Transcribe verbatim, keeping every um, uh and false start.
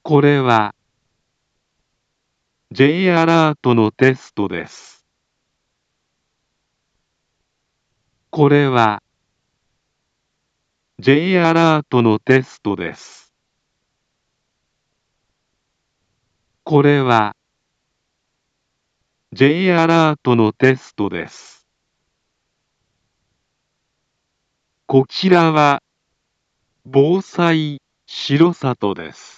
これは J アラートのテストです。これは J アラートのテストです。これは J アラートのテストです。こちらは防災城里です。